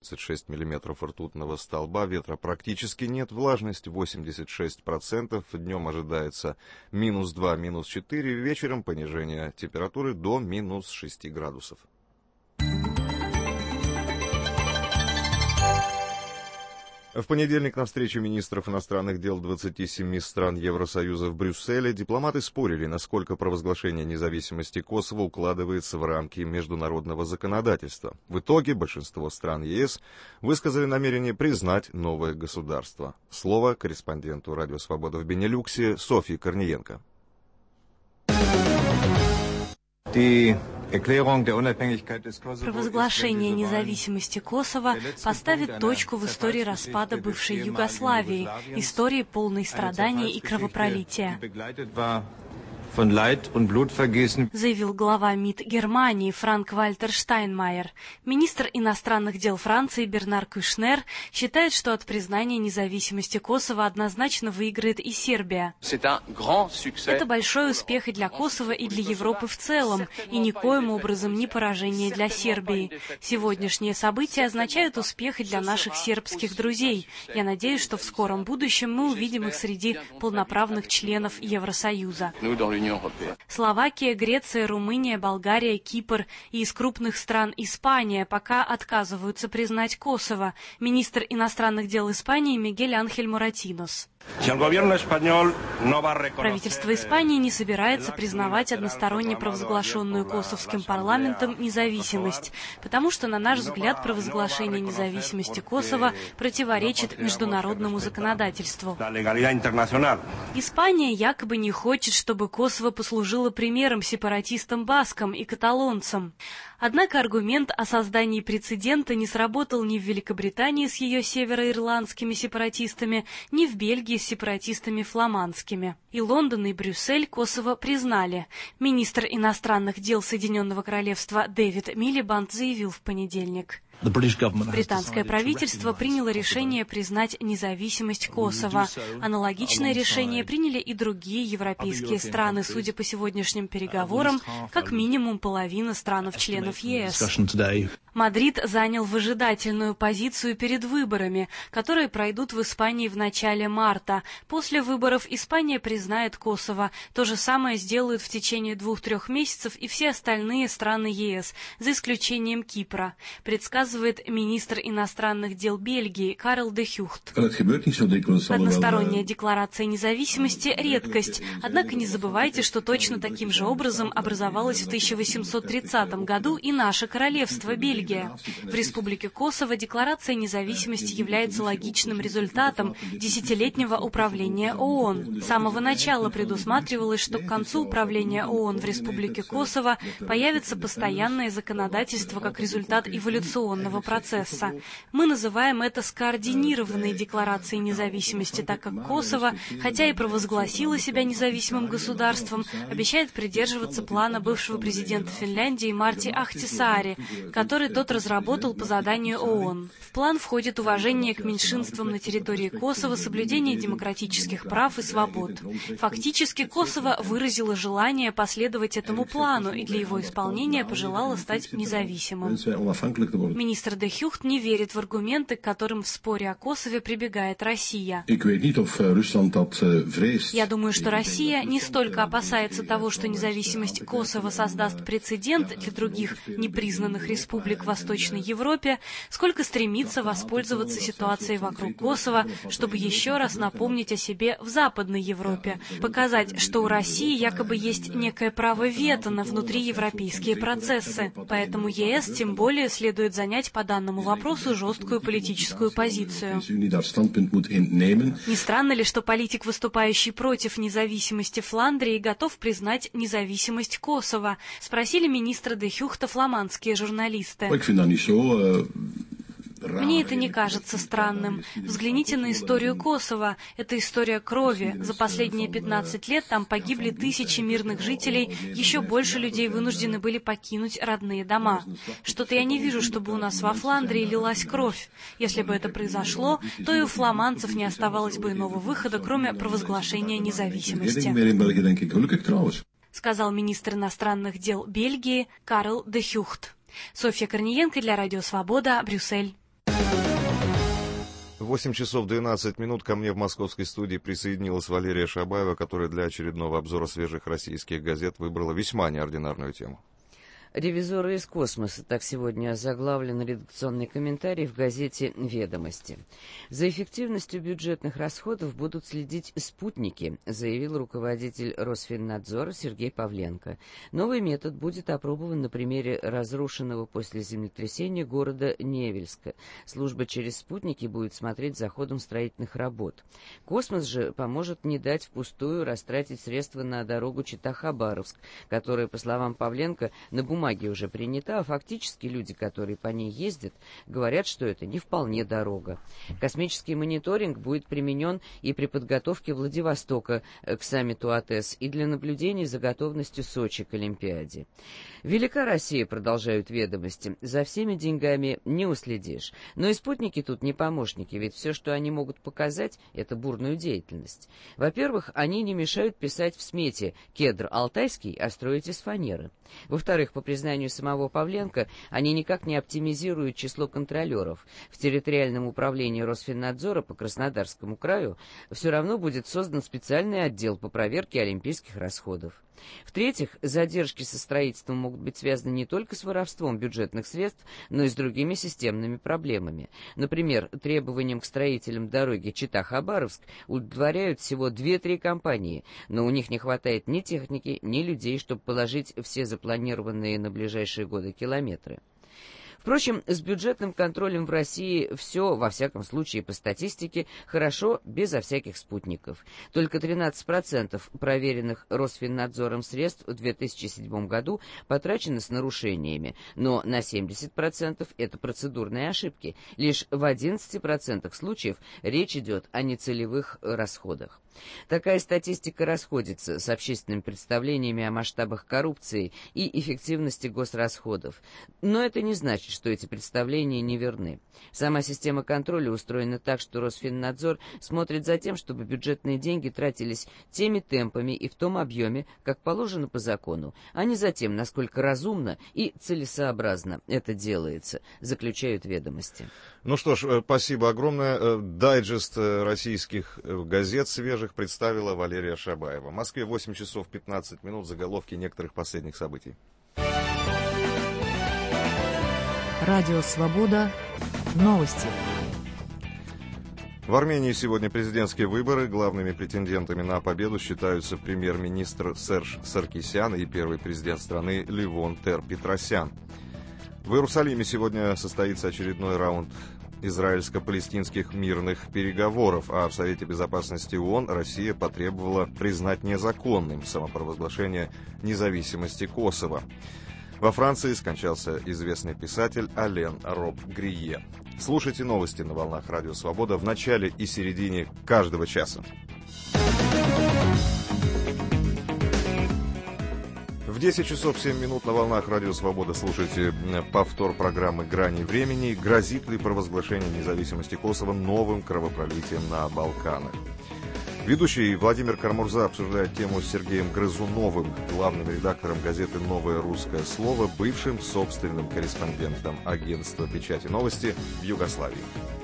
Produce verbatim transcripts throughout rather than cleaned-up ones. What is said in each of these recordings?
тридцать шесть миллиметров ртутного столба, ветра практически нет, влажность восемьдесят шесть процентов, днем ожидается минус два, минус четыре, вечером понижение температуры до минус шести градусов. В понедельник на встрече министров иностранных дел двадцати семи стран Евросоюза в Брюсселе дипломаты спорили, насколько провозглашение независимости Косово укладывается в рамки международного законодательства. В итоге большинство стран ЕС высказали намерение признать новое государство. Слово корреспонденту Радио Свобода в Бенилюксе Софье Корниенко. Провозглашение независимости Косово поставит точку в истории распада бывшей Югославии, истории полной страданий и кровопролития, заявил глава МИД Германии Франк-Вальтер Штайнмайер. Министр иностранных дел Франции Бернар Кюшнер считает, что от признания независимости Косово однозначно выиграет и Сербия. Это большой успех и для Косово, и для Европы в целом, и никоим образом не поражение для Сербии. Сегодняшние события означают успех и для наших сербских друзей. Я надеюсь, что в скором будущем мы увидим их среди полноправных членов Евросоюза. Словакия, Греция, Румыния, Болгария, Кипр и из крупных стран Испания пока отказываются признать Косово. Министр иностранных дел Испании Мигель Анхель Моратинос. Правительство Испании не собирается признавать односторонне провозглашенную косовским парламентом независимость, потому что, на наш взгляд, провозглашение независимости Косово противоречит международному законодательству. Испания якобы не хочет, чтобы Косово послужило примером сепаратистам-баскам и каталонцам. Однако аргумент о создании прецедента не сработал ни в Великобритании с ее североирландскими сепаратистами, ни в Бельгии с сепаратистами фламандскими. И Лондон, и Брюссель Косово признали. Министр иностранных дел Соединенного Королевства Дэвид Милибанд заявил в понедельник. Британское правительство приняло решение признать независимость Косово. Аналогичное решение приняли и другие европейские страны. Судя по сегодняшним переговорам, как минимум половина стран-членов ЕС. Мадрид занял выжидательную позицию перед выборами, которые пройдут в Испании в начале марта. После выборов Испания признает Косово. То же самое сделают в течение двух-трех месяцев и все остальные страны ЕС, за исключением Кипра. Предсказывается министр иностранных дел Бельгии Карл де Хюхт. Односторонняя декларация независимости – редкость, однако не забывайте, что точно таким же образом образовалось в тысяча восемьсот тридцатом году и наше королевство Бельгия. В Республике Косово декларация независимости является логичным результатом десятилетнего управления ООН. С самого начала предусматривалось, что к концу управления ООН в Республике Косово появится постоянное законодательство как результат эволюционного процесса. Мы называем это скоординированной декларацией независимости, так как Косово, хотя и провозгласило себя независимым государством, обещает придерживаться плана бывшего президента Финляндии Марти Ахтисаари, который тот разработал по заданию ООН. В план входит уважение к меньшинствам на территории Косово, соблюдение демократических прав и свобод. Фактически Косово выразило желание последовать этому плану и для его исполнения пожелало стать независимым. Министр де Хюхт не верит в аргументы, к которым в споре о Косове прибегает Россия. Я думаю, что Россия не столько опасается того, что независимость Косово создаст прецедент для других непризнанных республик в Восточной Европе, сколько стремится воспользоваться ситуацией вокруг Косово, чтобы еще раз напомнить о себе в Западной Европе, показать, что у России якобы есть некое право вето на внутриевропейские процессы. Поэтому ЕС тем более следует занять по данному вопросу жесткую политическую позицию. Не странно ли, что политик, выступающий против независимости Фландрии, готов признать независимость Косово? Спросили министра де Хюхта фламандские журналисты. Мне это не кажется странным. Взгляните на историю Косово. Это история крови. За последние пятнадцать лет там погибли тысячи мирных жителей, еще больше людей вынуждены были покинуть родные дома. Что-то я не вижу, чтобы у нас во Фландрии лилась кровь. Если бы это произошло, то и у фламандцев не оставалось бы иного выхода, кроме провозглашения независимости, сказал министр иностранных дел Бельгии Карл де Хюхт. Софья Корниенко для Радио Свобода, Брюссель. восемь часов двенадцать минут. Ко мне в московской студии присоединилась Валерия Шабаева, которая для очередного обзора свежих российских газет выбрала весьма неординарную тему. «Ревизоры из космоса» — так сегодня озаглавлен редакционный комментарий в газете «Ведомости». За эффективностью бюджетных расходов будут следить спутники, заявил руководитель Росфиннадзора Сергей Павленко. Новый метод будет опробован на примере разрушенного после землетрясения города Невельска. Служба через спутники будет смотреть за ходом строительных работ. Космос же поможет не дать впустую растратить средства на дорогу Чита-Хабаровск, которая, по словам Павленко, на бумаге бумаге уже принята, а фактически люди, которые по ней ездят, говорят, что это не вполне дорога. Космический мониторинг будет применен и при подготовке Владивостока к саммиту АТЭС, и для наблюдений за готовностью Сочи к Олимпиаде. Велика Россия, продолжают «Ведомости», за всеми деньгами не уследишь. Но и спутники тут не помощники, ведь все, что они могут показать, это бурную деятельность. Во-первых, они не мешают писать в смете «Кедр алтайский, а строить из фанеры». Во-вторых, по признанию самого Павленко, они никак не оптимизируют число контролеров. В территориальном управлении Росфиннадзора по Краснодарскому краю все равно будет создан специальный отдел по проверке олимпийских расходов. В-третьих, задержки со строительством могут быть связаны не только с воровством бюджетных средств, но и с другими системными проблемами. Например, требованиям к строителям дороги Чита-Хабаровск удовлетворяют всего две-три компании, но у них не хватает ни техники, ни людей, чтобы положить все запланированные на ближайшие годы километры. Впрочем, с бюджетным контролем в России все, во всяком случае по статистике, хорошо, безо всяких спутников. Только тринадцать процентов проверенных Росфиннадзором средств в две тысячи седьмом году потрачено с нарушениями, но на семьдесят процентов это процедурные ошибки. Лишь в одиннадцати процентах случаев речь идет о нецелевых расходах. Такая статистика расходится с общественными представлениями о масштабах коррупции и эффективности госрасходов. Но это не значит, что эти представления неверны. Сама система контроля устроена так, что Росфиннадзор смотрит за тем, чтобы бюджетные деньги тратились теми темпами и в том объеме, как положено по закону, а не за тем, насколько разумно и целесообразно это делается, заключают «Ведомости». Ну что ж, спасибо огромное. Дайджест российских газет свежих представила Валерия Шабаева. В Москве восемь часов пятнадцать минут. Заголовки некоторых последних событий. Радио «Свобода». Новости. В Армении сегодня президентские выборы. Главными претендентами на победу считаются премьер-министр Серж Саркисян и первый президент страны Левон Тер-Петросян. В Иерусалиме сегодня состоится очередной раунд израильско-палестинских мирных переговоров, а в Совете Безопасности ООН Россия потребовала признать незаконным самопровозглашение независимости Косово. Во Франции скончался известный писатель Ален Роб-Грие. Слушайте новости на волнах Радио Свобода в начале и середине каждого часа. В десять часов семь минут на волнах Радио Свобода слушайте повтор программы «Грани времени». Грозит ли провозглашение независимости Косово новым кровопролитием на Балканах? Ведущий Владимир Кармурза обсуждает тему с Сергеем Грызуновым, главным редактором газеты «Новое русское слово», бывшим собственным корреспондентом агентства печати новости в Югославии.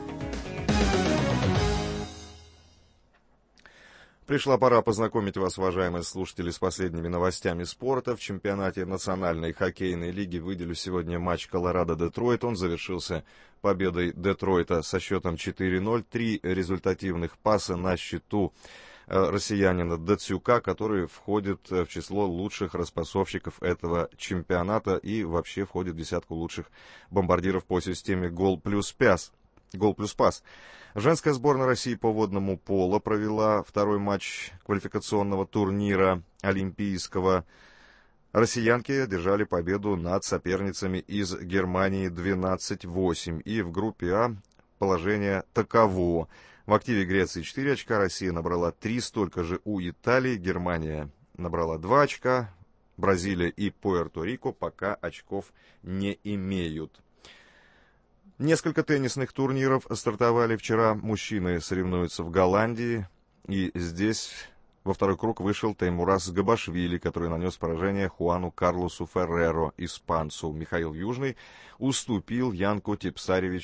Пришла пора познакомить вас, уважаемые слушатели, с последними новостями спорта. В чемпионате Национальной хоккейной лиги выделю сегодня матч Колорадо-Детройт. Он завершился победой Детройта со счетом четыре ноль. Три результативных паса на счету россиянина Дацюка, который входит в число лучших распасовщиков этого чемпионата и вообще входит в десятку лучших бомбардиров по системе «Гол плюс пас». Гол плюс пас. Женская сборная России по водному поло провела второй матч квалификационного турнира олимпийского. Россиянки одержали победу над соперницами из Германии двенадцать восемь. И в группе А положение таково. В активе Греции четыре очка, Россия набрала три, столько же у Италии, Германия набрала два очка, Бразилия и Пуэрто-Рико пока очков не имеют. Несколько теннисных турниров стартовали вчера. Мужчины соревнуются в Голландии. И здесь во второй круг вышел Теймураз Габашвили, который нанес поражение Хуану Карлосу Ферреро, испанцу. Михаил Южный уступил Янку Тепсаревичу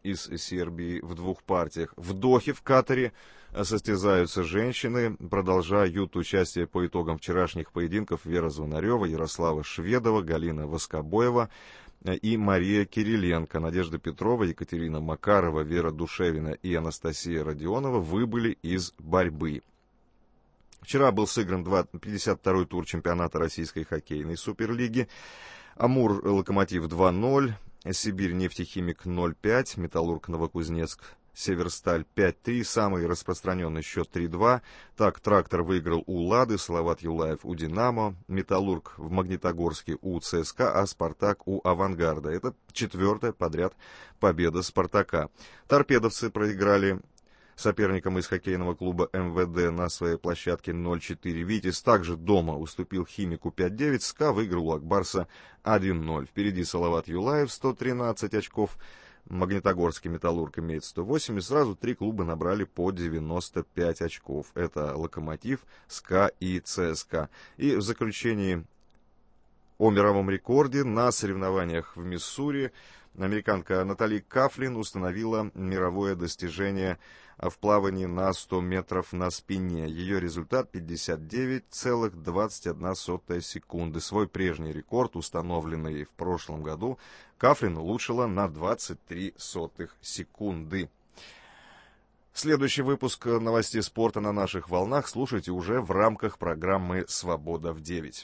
из Сербии в двух партиях. В Дохе, в Катаре, состязаются женщины, продолжают участие по итогам вчерашних поединков Вера Звонарева, Ярослава Шведова, Галина Воскобоева и Мария Кириленко. Надежда Петрова, Екатерина Макарова, Вера Душевина и Анастасия Родионова выбыли из борьбы. Вчера был сыгран пятьдесят второй тур чемпионата Российской хоккейной суперлиги. Амур Локомотив два ноль, Сибирь нефтехимик ноль пять, Металлург Новокузнецк Северсталь пять три, самый распространенный счет три два. Так, Трактор выиграл у Лады, Салават Юлаев у Динамо, Металлург в Магнитогорске у ЦСКА, а Спартак у Авангарда. Это четвертая подряд победа Спартака. Торпедовцы проиграли соперником из хоккейного клуба эм вэ дэ на своей площадке ноль четыре. Витязь также дома уступил Химику пять девять. СКА выиграл у Акбарса один ноль. Впереди Салават Юлаев сто тринадцать очков. Магнитогорский Металлург имеет сто восемь. И сразу три клуба набрали по девяносто пять очков. Это Локомотив, СКА и ЦСКА. И в заключении о мировом рекорде на соревнованиях в Миссури американка Натали Кафлин установила мировое достижение в плавании на сто метров на спине. Ее результат пятьдесят девять целых двадцать одна сотая секунды. Свой прежний рекорд, установленный в прошлом году, Кафлин улучшила на двадцать три сотых секунды. Следующий выпуск новостей спорта на наших волнах слушайте уже в рамках программы «Свобода в девять».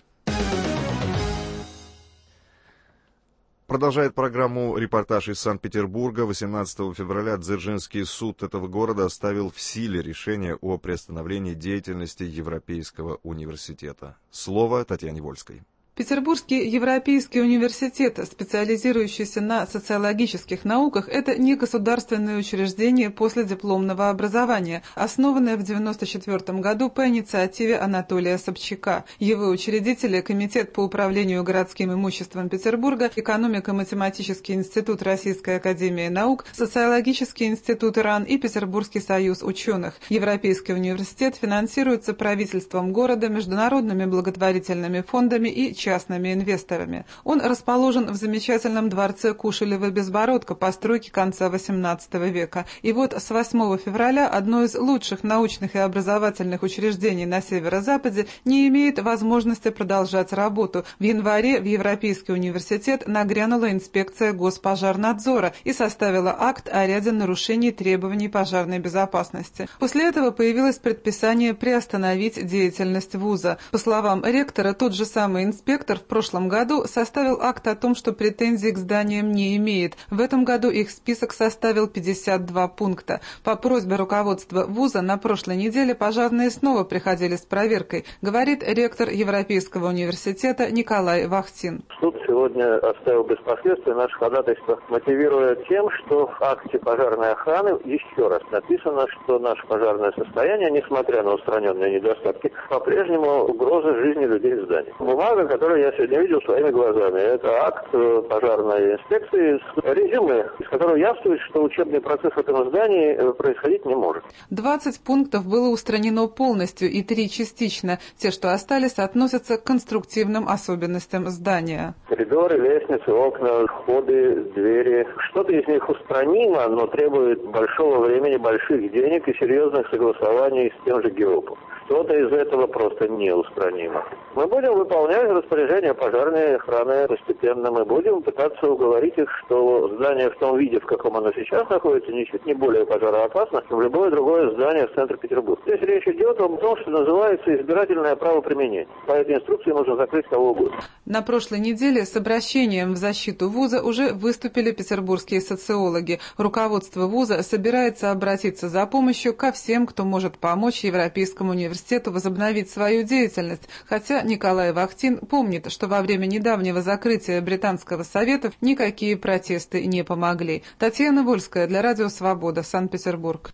Продолжает программу репортаж из Санкт-Петербурга. восемнадцатого февраля Дзержинский суд этого города оставил в силе решение о приостановлении деятельности Европейского университета. Слово Татьяне Вольской. Петербургский Европейский университет, специализирующийся на социологических науках, это негосударственное учреждение последипломного образования, основанное в девяносто четвёртом году по инициативе Анатолия Собчака. Его учредители – Комитет по управлению городским имуществом Петербурга, Экономико-математический институт Российской академии наук, Социологический институт РАН и Петербургский союз ученых. Европейский университет финансируется правительством города, международными благотворительными фондами и частными инвесторами. Он расположен в замечательном дворце Кушелева-Безбородко постройки конца восемнадцатого века. И вот с восьмого февраля одно из лучших научных и образовательных учреждений на северо-западе не имеет возможности продолжать работу. В январе в Европейский университет нагрянула инспекция Госпожарнадзора и составила акт о ряде нарушений требований пожарной безопасности. После этого появилось предписание приостановить деятельность вуза. По словам ректора, тот же самый инспектор в прошлом году составил акт о том, что претензий к зданиям не имеет. В этом году их список составил пятьдесят два пункта. По просьбе руководства вуза на прошлой неделе пожарные снова приходили с проверкой, говорит ректор Европейского университета Николай Вахтин. Суд сегодня оставил без последствий наше ходатайство, мотивируя тем, что в акте пожарной охраны еще раз написано, что наше пожарное состояние, несмотря на устраненные недостатки, по-прежнему угроза жизни людей в здании. Бумага, которую я сегодня видел своими глазами, это акт пожарной инспекции с резюме, из которого явствует, что учебный процесс в этом здании происходить не может. двадцать пунктов было устранено полностью и три частично. Те, что остались, относятся к конструктивным особенностям здания. Коридоры, лестницы, окна, входы, двери. Что-то из них устранимо, но требует большого времени, больших денег и серьезных согласований с тем же ГИОПом. Что-то из этого просто неустранимо. Мы будем выполнять распоряжения пожарной охраны постепенно. Мы будем пытаться уговорить их, что здание в том виде, в каком оно сейчас находится, ничуть не более пожароопасно, чем любое другое здание в центре Петербурга. Здесь речь идет о том, что называется избирательное право применения. По этой инструкции можно закрыть кого угодно. На прошлой неделе с обращением в защиту вуза уже выступили петербургские социологи. Руководство вуза собирается обратиться за помощью ко всем, кто может помочь Европейскому университету возобновить свою деятельность, хотя Николай Вахтин помнит, что во время недавнего закрытия Британского совета никакие протесты не помогли. Татьяна Вольская для Радио Свобода, Санкт-Петербург.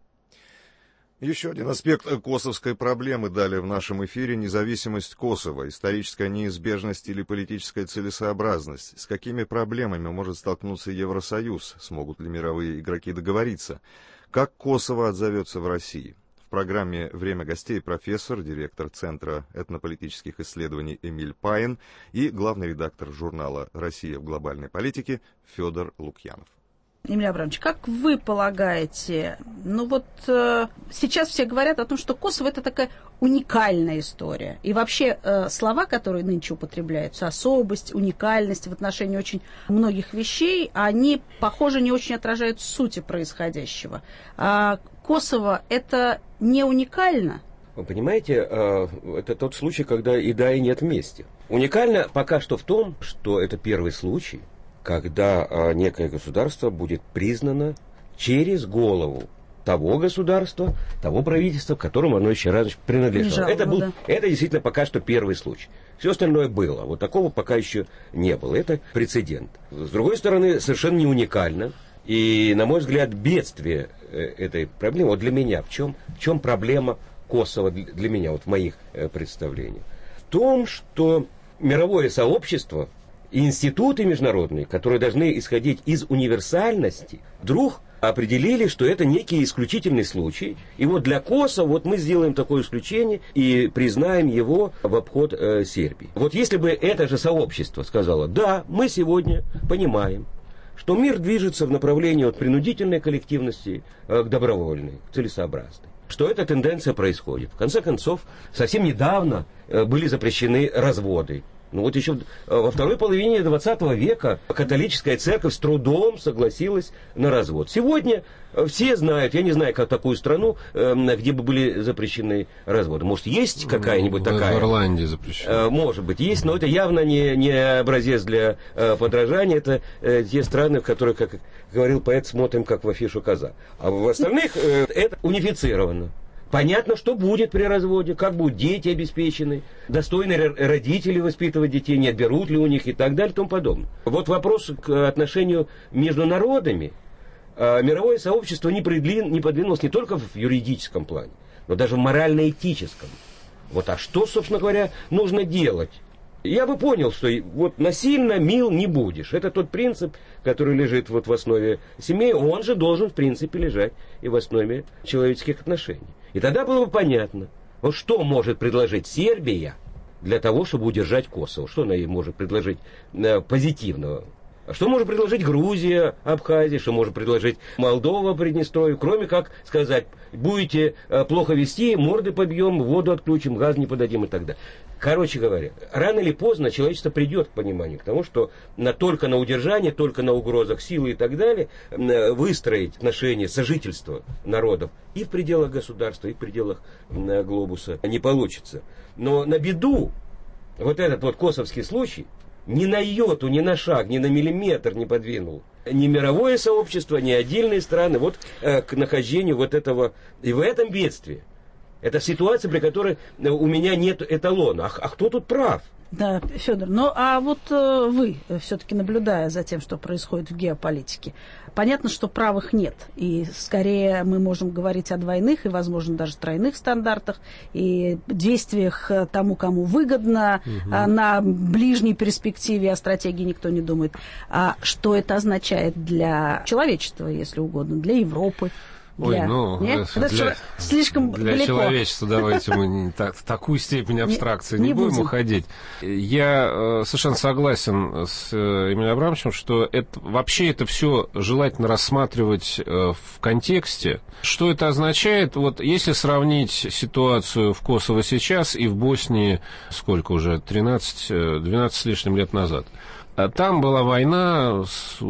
Еще один аспект косовской проблемы далее в нашем эфире – независимость Косово, историческая неизбежность или политическая целесообразность. С какими проблемами может столкнуться Евросоюз? Смогут ли мировые игроки договориться? Как Косово отзовется в России? В программе «Время гостей» профессор, директор Центра этнополитических исследований Эмиль Паин и главный редактор журнала «Россия в глобальной политике» Федор Лукьянов. Эмилий Абрамович, как вы полагаете, ну вот э, сейчас все говорят о том, что Косово это такая уникальная история. И вообще э, слова, которые нынче употребляются, особость, уникальность в отношении очень многих вещей, они, похоже, не очень отражают сути происходящего. А Косово это не уникально? Вы понимаете, э, это тот случай, когда и да, и нет вместе. Уникально пока что в том, что это первый случай, когда а, некое государство будет признано через голову того государства, того правительства, которому оно еще раз принадлежало. Это, был, да. это действительно пока что первый случай. Все остальное было. Вот такого пока еще не было. Это прецедент. С другой стороны, совершенно не уникально. И, на мой взгляд, бедствие этой проблемы, вот для меня, в чем, в чем проблема Косово для меня, вот в моих представлениях? В том, что мировое сообщество и институты международные, которые должны исходить из универсальности, вдруг определили, что это некий исключительный случай. И вот для Косово вот мы сделаем такое исключение и признаем его в обход э, Сербии. Вот если бы это же сообщество сказало, да, мы сегодня понимаем, что мир движется в направлении от принудительной коллективности э, к добровольной, целесообразной, что эта тенденция происходит. В конце концов, совсем недавно э, были запрещены разводы. Ну вот еще во второй половине двадцатого века католическая церковь с трудом согласилась на развод. Сегодня все знают, я не знаю, как такую страну, где бы были запрещены разводы. Может, есть какая-нибудь такая? В Ирландии запрещено. Может быть, есть, но это явно не, не образец для подражания. Это те страны, в которых, как говорил поэт, смотрим, как в афишу коза. А в остальных это унифицировано. Понятно, что будет при разводе, как будут дети обеспечены, достойные родители воспитывать детей, не отберут ли у них и так далее и тому подобное. Вот вопрос к отношению между народами. Мировое сообщество не, придлин, не подвинулось не только в юридическом плане, но даже в морально-этическом. Вот, а что, собственно говоря, нужно делать? Я бы понял, что вот насильно мил не будешь. Это тот принцип, который лежит вот в основе семьи. Он же должен, в принципе, лежать и в основе человеческих отношений. И тогда было бы понятно, вот что может предложить Сербия для того, чтобы удержать Косово. Что она ей может предложить э, позитивного? Что может предложить Грузия, Абхазия, что может предложить Молдова, Приднестровье, кроме как сказать, будете э, плохо вести, морды побьем, воду отключим, газ не подадим и так далее. Короче говоря, рано или поздно человечество придет к пониманию, к тому, что на, только на удержание, только на угрозах силы и так далее э, выстроить отношения сожительства народов и в пределах государства, и в пределах э, глобуса не получится. Но на беду вот этот вот косовский случай ни на йоту, ни на шаг, ни на миллиметр не подвинул ни мировое сообщество, ни отдельные страны вот, э, к нахождению вот этого. И в этом бедствии. Это ситуация, при которой у меня нет эталона. А, а кто тут прав? Да, Федор, ну а вот э, вы, все-таки наблюдая за тем, что происходит в геополитике, понятно, что правых нет. И скорее мы можем говорить о двойных и, возможно, даже тройных стандартах и действиях тому, кому выгодно, угу. а, на ближней перспективе, о стратегии никто не думает. А что это означает для человечества, если угодно, для Европы? Для... Ой, ну, Нет? для, это слишком для далеко. человечества давайте мы не так, в такую степень абстракции не, не будем, будем уходить. Я э, совершенно согласен с э, Эмилием Абрамовичем, что это, вообще это все желательно рассматривать э, в контексте. Что это означает? Вот если сравнить ситуацию в Косово сейчас и в Боснии, сколько уже, тринадцать-двенадцать с лишним лет назад. Там была война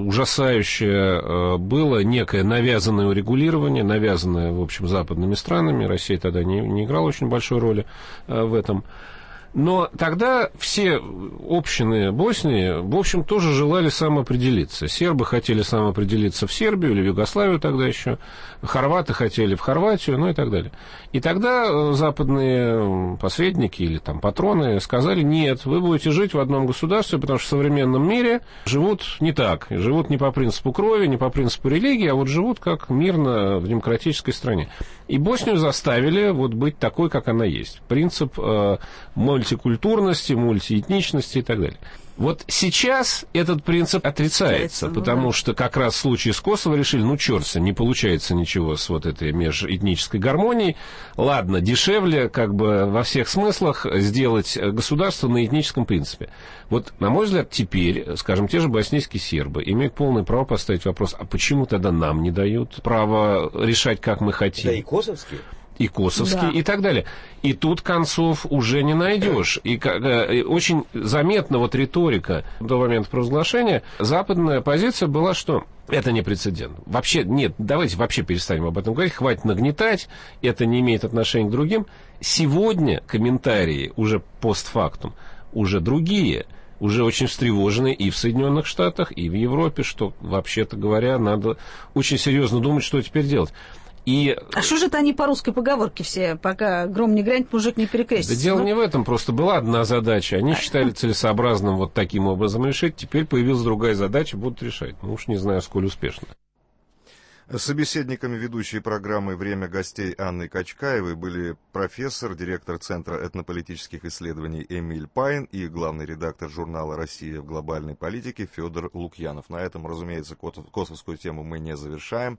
ужасающая, было некое навязанное урегулирование, навязанное, в общем, западными странами. Россия тогда не, не играла очень большой роли в этом. Но тогда все общины Боснии, в общем, тоже желали самоопределиться. Сербы хотели самоопределиться в Сербию или в Югославию тогда еще, хорваты хотели в Хорватию, ну и так далее. И тогда западные посредники или там патроны сказали, нет, вы будете жить в одном государстве, потому что в современном мире живут не так. Живут не по принципу крови, не по принципу религии, а вот живут как мирно в демократической стране. И Боснию заставили вот быть такой, как она есть. Принцип э, мультикультурности, мультиэтничности и так далее. Вот сейчас этот принцип отрицается, ну, потому да. что как раз в случае с Косово решили, ну, черт с ним, не получается ничего с вот этой межэтнической гармонией. Ладно, дешевле, как бы во всех смыслах, сделать государство на этническом принципе. Вот, на мой взгляд, теперь, скажем, те же боснийские сербы имеют полное право поставить вопрос, а почему тогда нам не дают право решать, как мы хотим? Да и косовские. И косовские, да. и так далее. И тут концов уже не найдешь. И, и очень заметна вот риторика до момента провозглашения. Западная позиция была, что это не прецедент. Вообще, нет, давайте вообще перестанем об этом говорить, хватит нагнетать, это не имеет отношения к другим. Сегодня комментарии уже постфактум, уже другие, уже очень встревожены и в Соединенных Штатах, и в Европе, что, вообще-то говоря, надо очень серьезно думать, что теперь делать. И... А что же это они по русской поговорке все, пока гром не грянет, мужик не перекрестится? Да дело ну? не в этом, просто была одна задача. Они считали целесообразным вот таким образом решить. Теперь появилась другая задача, будут решать. Ну уж не знаю, сколь успешно. Собеседниками ведущей программы «Время гостей» Анны Качкаевой были профессор, директор Центра этнополитических исследований Эмиль Пайн и главный редактор журнала «Россия в глобальной политике» Федор Лукьянов. На этом, разумеется, косовскую тему мы не завершаем.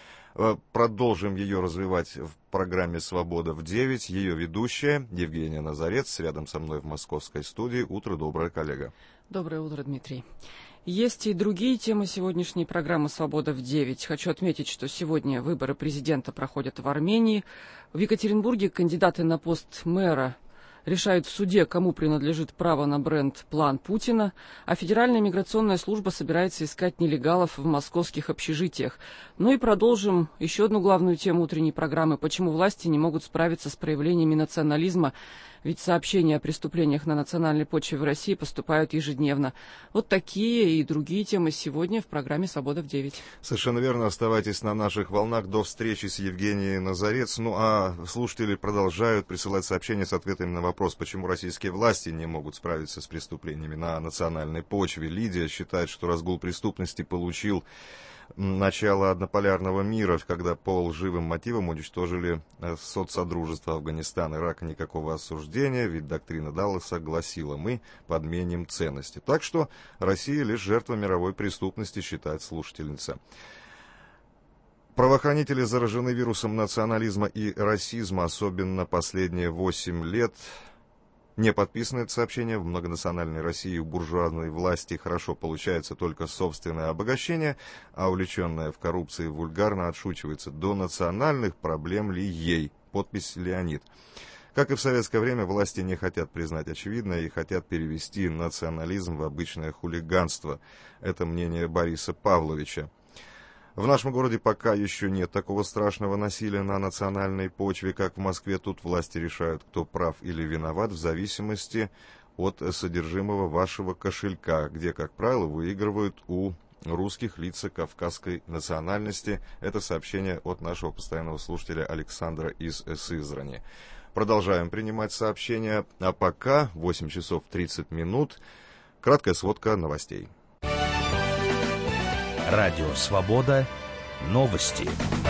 Продолжим ее развивать в программе «Свобода в девять». Ее ведущая Евгения Назарец рядом со мной в московской студии. Утро доброе, коллега. Доброе утро, Дмитрий. Есть и другие темы сегодняшней программы «Свобода в девять». Хочу отметить, что сегодня выборы президента проходят в Армении. В Екатеринбурге кандидаты на пост мэра решают в суде, кому принадлежит право на бренд «План Путина», а Федеральная миграционная служба собирается искать нелегалов в московских общежитиях. Ну и продолжим еще одну главную тему утренней программы: почему власти не могут справиться с проявлениями национализма, ведь сообщения о преступлениях на национальной почве в России поступают ежедневно. Вот такие и другие темы сегодня в программе «Свобода в девять». Совершенно верно. Оставайтесь на наших волнах до встречи с Евгенией Назарец. Ну а слушатели продолжают присылать сообщения с ответами на вопрос, почему российские власти не могут справиться с преступлениями на национальной почве. Лидия считает, что разгул преступности получил начало однополярного мира, когда по лживым мотивам уничтожили соцсодружество Афганистан, Ирак. Никакого осуждения, ведь доктрина Далласа гласила: мы подменим ценности. Так что Россия лишь жертва мировой преступности, считает слушательница. Правоохранители заражены вирусом национализма и расизма, особенно последние восемь лет. Не подписано это сообщение. В многонациональной России у буржуазной власти хорошо получается только собственное обогащение, а увлеченная в коррупции вульгарно отшучивается: до национальных проблем ли ей? Подпись Леонид. Как и в советское время, власти не хотят признать очевидное и хотят перевести национализм в обычное хулиганство. Это мнение Бориса Павловича. В нашем городе пока еще нет такого страшного насилия на национальной почве, как в Москве. Тут власти решают, кто прав или виноват, в зависимости от содержимого вашего кошелька, где, как правило, выигрывают у русских лица кавказской национальности. Это сообщение от нашего постоянного слушателя Александра из Сызрани. Продолжаем принимать сообщения, а пока восемь часов тридцать минут. Краткая сводка новостей. Радио «Свобода». Новости.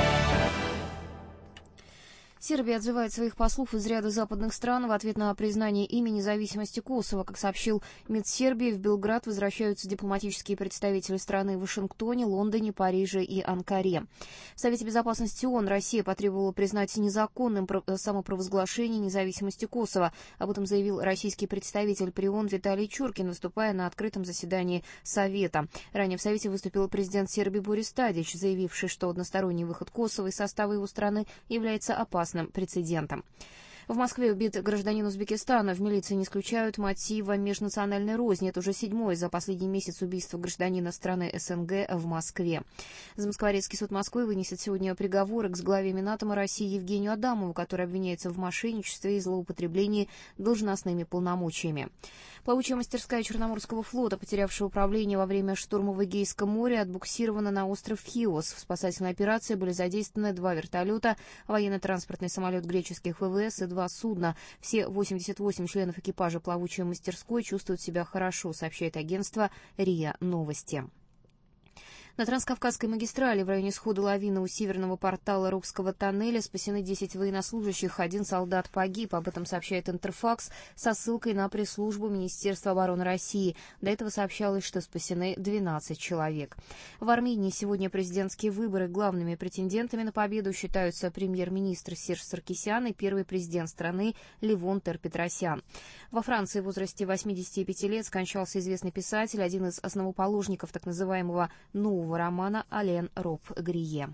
Сербия отзывает своих послов из ряда западных стран в ответ на признание ими независимости Косово. Как сообщил МИД Сербии, в Белград возвращаются дипломатические представители страны в Вашингтоне, Лондоне, Париже и Анкаре. В Совете Безопасности ООН Россия потребовала признать незаконным самопровозглашение независимости Косово. Об этом заявил российский представитель при ООН Виталий Чуркин, выступая на открытом заседании Совета. Ранее в Совете выступил президент Сербии Борис Тадич, заявивший, что односторонний выход Косово из состава его страны является опасным прецедентом. В Москве убит гражданин Узбекистана. В милиции не исключают мотива межнациональной розни. Это уже седьмое за последний месяц убийство гражданина страны СНГ в Москве. Замоскворецкий суд Москвы вынесет сегодня приговор экс-главе Минатома России Евгению Адамову, который обвиняется в мошенничестве и злоупотреблении должностными полномочиями. Плавучая мастерская Черноморского флота, потерявшая управление во время штурма в Эгейском море, отбуксирована на остров Хиос. В спасательной операции были задействованы два вертолета, военно-транспортный самолет греческих ВВС и два судна. Все восемьдесят восемь членов экипажа плавучей мастерской чувствуют себя хорошо, сообщает агентство РИА Новости. На Транскавказской магистрали в районе схода лавины у северного портала Рокского тоннеля спасены десять военнослужащих, один солдат погиб. Об этом сообщает Интерфакс со ссылкой на пресс-службу Министерства обороны России. До этого сообщалось, что спасены двенадцать человек. В Армении сегодня президентские выборы. Главными претендентами на победу считаются премьер-министр Серж Саркисян и первый президент страны Левон Тер-Петросян. Во Франции в возрасте восьмидесяти пяти лет скончался известный писатель, один из основоположников так называемого нового романа Ален Роб-Грие.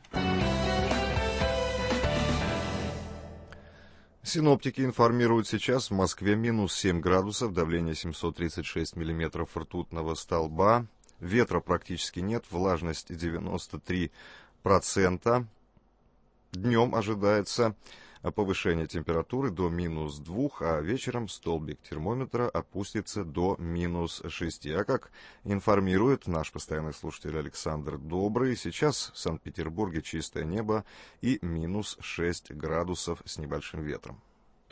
Синоптики информируют, сейчас в Москве минус семь градусов, давление семьсот тридцать шесть миллиметров ртутного столба, ветра практически нет, влажность девяносто три процента. Днем ожидается повышение температуры до минус двух, а вечером столбик термометра опустится до минус шести. А как информирует наш постоянный слушатель Александр Добрый, сейчас в Санкт-Петербурге чистое небо и минус шесть градусов с небольшим ветром.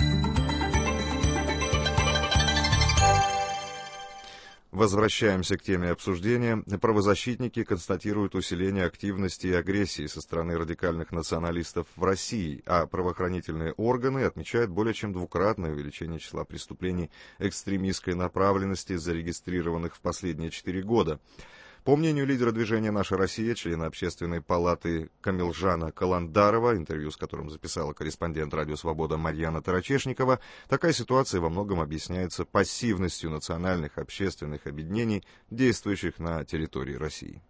Возвращаемся к теме обсуждения. Правозащитники констатируют усиление активности и агрессии со стороны радикальных националистов в России, а правоохранительные органы отмечают более чем двукратное увеличение числа преступлений экстремистской направленности, зарегистрированных в последние четыре года. По мнению лидера движения «Наша Россия», члена Общественной палаты Камилжана Каландарова, интервью с которым записала корреспондент «Радио Свобода» Марьяна Тарачешникова, такая ситуация во многом объясняется пассивностью национальных общественных объединений, действующих на территории России.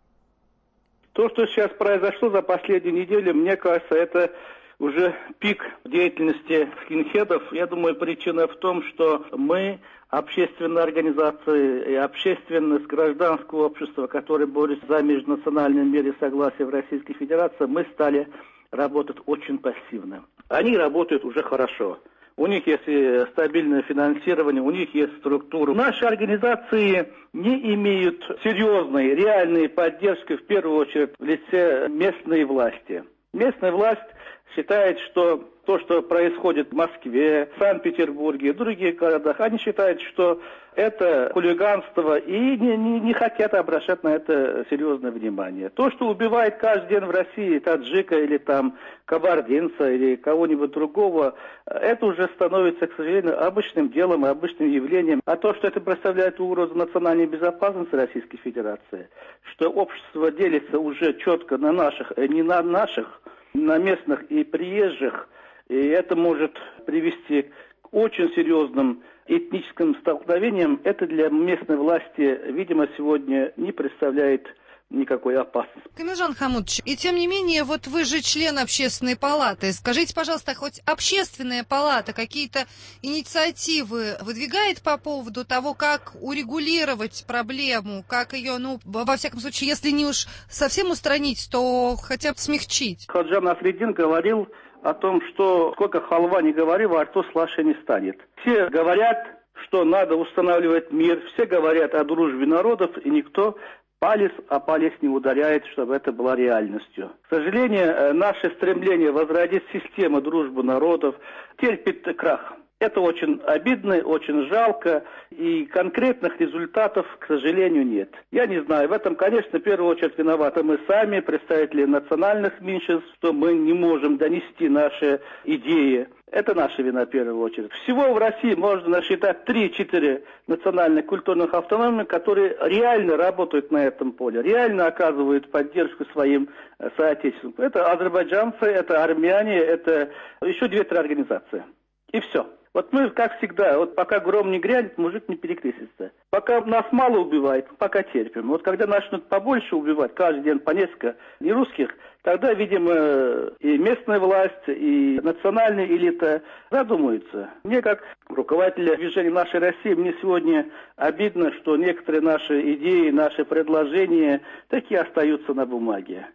То, что сейчас произошло за последнюю неделю, мне кажется, это уже пик деятельности скинхедов. Я думаю, причина в том, что мы, общественные организации и общественность гражданского общества, которые борются за межнациональный мир и согласие в Российской Федерации, мы стали работать очень пассивно. Они работают уже хорошо. У них есть стабильное финансирование, у них есть структура. Наши организации не имеют серьезной, реальной поддержки, в первую очередь, в лице местной власти. Местная власть считает, что то, что происходит в Москве, Санкт-Петербурге и других городах, они считают, что это хулиганство и не, не, не хотят обращать на это серьезное внимание. То, что убивает каждый день в России таджика или там кабардинца или кого-нибудь другого, это уже становится, к сожалению, обычным делом и обычным явлением. А то, что это представляет угрозу национальной безопасности Российской Федерации, что общество делится уже четко на наших, не на наших, на местных и приезжих, и это может привести к очень серьезным этническим столкновениям. Это для местной власти, видимо, сегодня не представляет никакой опасности. Камилжан Хамудович, и тем не менее, вот вы же член общественной палаты. Скажите, пожалуйста, хоть общественная палата какие-то инициативы выдвигает по поводу того, как урегулировать проблему, как ее, ну, во всяком случае, если не уж совсем устранить, то хотя бы смягчить? Хаджа Насреддин говорил о том, что сколько халва не говори, во рту слаще не станет. Все говорят, что надо устанавливать мир, все говорят о дружбе народов, и никто палец о палец не ударяет, чтобы это была реальностью. К сожалению, наше стремление возродить систему дружбы народов терпит крах. Это очень обидно, очень жалко, и конкретных результатов, к сожалению, нет. Я не знаю, в этом, конечно, в первую очередь виноваты мы сами, представители национальных меньшинств, что мы не можем донести наши идеи. Это наша вина в первую очередь. Всего в России можно насчитать три-четыре национальных культурных автономии, которые реально работают на этом поле, реально оказывают поддержку своим соотечественникам. Это азербайджанцы, это армяне, это еще две-три организации. И все. Вот мы, как всегда, вот пока гром не грянет, мужик не перекрестится. Пока нас мало убивает, пока терпим. Вот когда начнут побольше убивать, каждый день по несколько нерусских, тогда, видимо, и местная власть, и национальная элита задумаются. Мне, как руководителя движения «Нашей России», мне сегодня обидно, что некоторые наши идеи, наши предложения такие остаются на бумаге.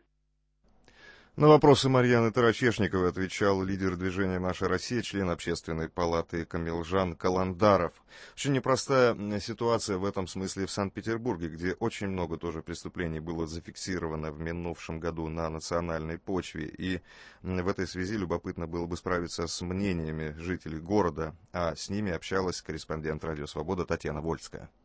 На вопросы Марьяны Тарачешниковой отвечал лидер движения «Наша Россия», член Общественной палаты Камилжан Каландаров. Очень непростая ситуация в этом смысле в Санкт-Петербурге, где очень много тоже преступлений было зафиксировано в минувшем году на национальной почве. И в этой связи любопытно было бы справиться с мнениями жителей города, а с ними общалась корреспондент «Радио Свобода» Татьяна Вольская.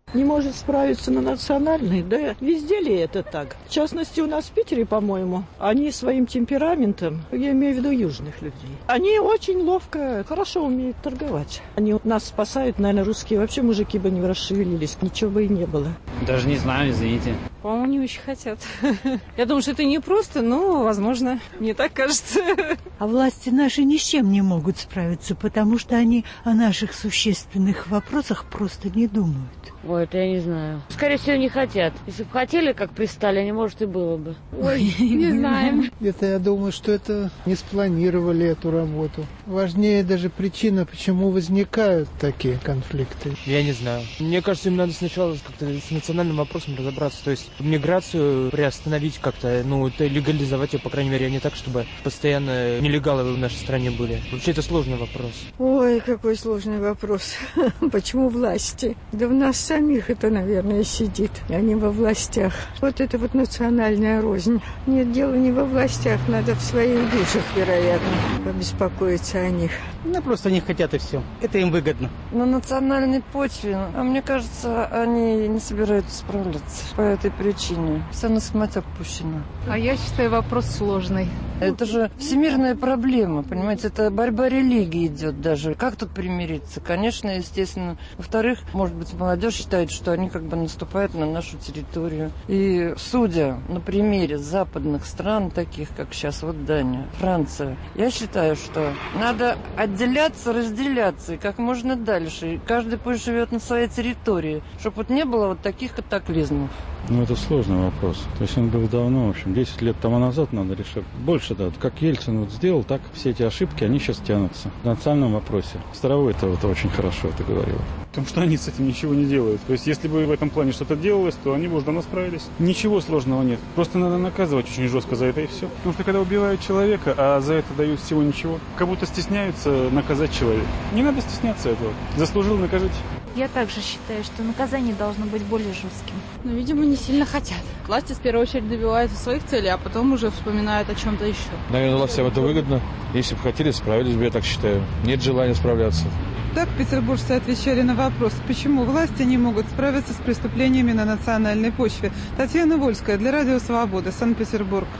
Не может справиться на национальной, да везде ли это так? В частности, у нас в Питере, по-моему, они своим темпераментом, я имею в виду южных людей, они очень ловко, хорошо умеют торговать. Они нас спасают, наверное, русские. Вообще мужики бы не расшевелились, ничего бы и не было. Даже не знаю, извините. По-моему, не очень хотят. Я думаю, что это не просто, но, возможно, мне так кажется. А власти наши ни с чем не могут справиться, потому что они о наших существенных вопросах просто не думают. Ой, это я не знаю. Скорее всего, не хотят. Если бы хотели, как при Сталине, может, и было бы. Ой, не знаем. Это, я думаю, что это не спланировали эту работу. Важнее даже причина, почему возникают такие конфликты. Я не знаю. Мне кажется, им надо сначала как-то с национальным вопросом разобраться. То есть миграцию приостановить как-то, ну, это легализовать ее, по крайней мере, а не так, чтобы постоянно нелегалы в нашей стране были. Вообще, это сложный вопрос. Ой, какой сложный вопрос. Почему власти? Да в нас самих это, наверное, сидит, а не во властях. Вот это вот национальная рознь. Нет, дело не во властях, надо в своих душах, вероятно, побеспокоиться о них. Ну, просто они хотят и все. Это им выгодно. На национальной почве, а мне кажется, они не собираются справляться по этой причине. Вся на самотек пущена. А я считаю, вопрос сложный. Это же всемирная проблема, понимаете, это борьба религии идет даже. Как тут примириться? Конечно, естественно. Во-вторых, может быть, молодежь считает, что они как бы наступают на нашу территорию. И судя на примере западных стран, таких как сейчас вот Дания, Франция, я считаю, что надо отделяться, разделяться и как можно дальше. И каждый пусть живет на своей территории, чтобы вот не было вот таких катаклизмов. Ну, это сложный вопрос. То есть он был давно, в общем, десять лет тому назад надо решить. Больше, да, как Ельцин вот сделал, так все эти ошибки, они сейчас тянутся. В национальном вопросе. Старовой это вот очень хорошо это говорил. Потому что они с этим ничего не делают. То есть, если бы в этом плане что-то делалось, то они бы уже давно справились. Ничего сложного нет. Просто надо наказывать очень жестко за это и все. Потому что когда убивают человека, а за это дают всего ничего, как будто стесняются наказать человека. Не надо стесняться этого. Заслужил, накажите. Я также считаю, что наказание должно быть более жестким. Но, видимо, не сильно хотят. Власти в первую очередь добиваются своих целей, а потом уже вспоминают о чем-то еще. Наверное, властям это выгодно. Если бы хотели, справились бы, я так считаю. Нет желания справляться. Так петербуржцы отвечали на вопрос, почему власти не могут справиться с преступлениями на национальной почве. Татьяна Вольская для Радио Свобода, Санкт-Петербург.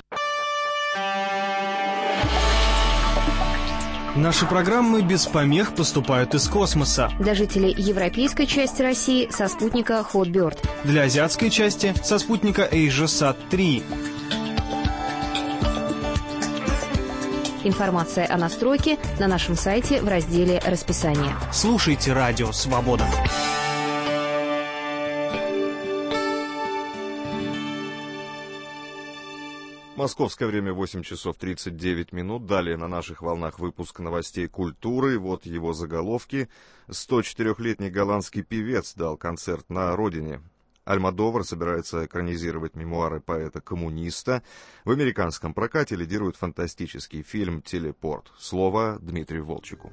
Наши программы без помех поступают из космоса. Для жителей европейской части России со спутника Hotbird. Для азиатской части со спутника AsiaSat три. Информация о настройке на нашем сайте в разделе «Расписание». Слушайте Радио Свобода. Московское время восемь часов тридцать девять минут. Далее на наших волнах выпуск новостей культуры. Вот его заголовки. сто четырехлетний голландский певец дал концерт на родине. Альмодовар собирается экранизировать мемуары поэта-коммуниста. В американском прокате лидирует фантастический фильм «Телепорт». Слово Дмитрию Волчеку.